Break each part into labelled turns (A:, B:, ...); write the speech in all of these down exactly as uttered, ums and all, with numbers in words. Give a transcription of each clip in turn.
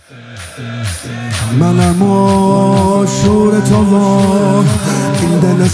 A: منم عاشور تو و این دل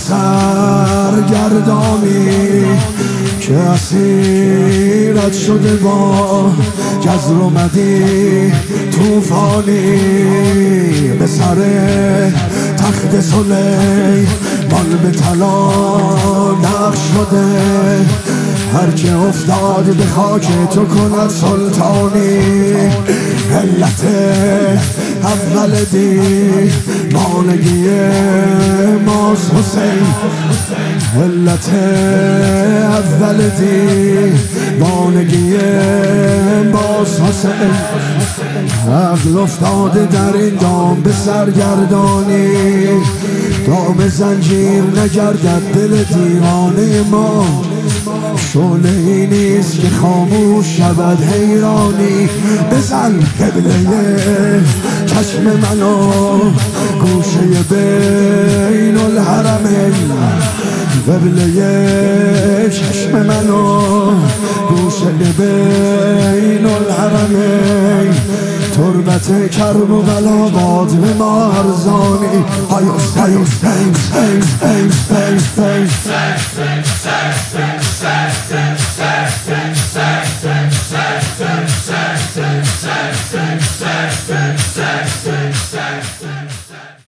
A: سرگردانی که اسیرت شده با جزر و مدی توفانی. به سر تخت سلیمان به طلا نقش شده، هرچه افتاد به خاک تو کند سلطانی. علت اول دیوانگی ماست حسین، علت اول دیوانگی ماست حسین. عقل افتاده در این دام به سرگردانی، دام زنجیر نگردد دل دیوانه ما. شعله ای نیست که خاموش شود حیرانی. بزن قبله چشم منو گوشه بین الحرمین، قبله چشم منو گوشه بین الحرمین. تربت کرب و بلاباد به ما ارزانی. هایوس هایوس هیس هیس هیس هیس هیس
B: Sex, sex, sex, sex, sex, sex, sex, sex, sex, sex,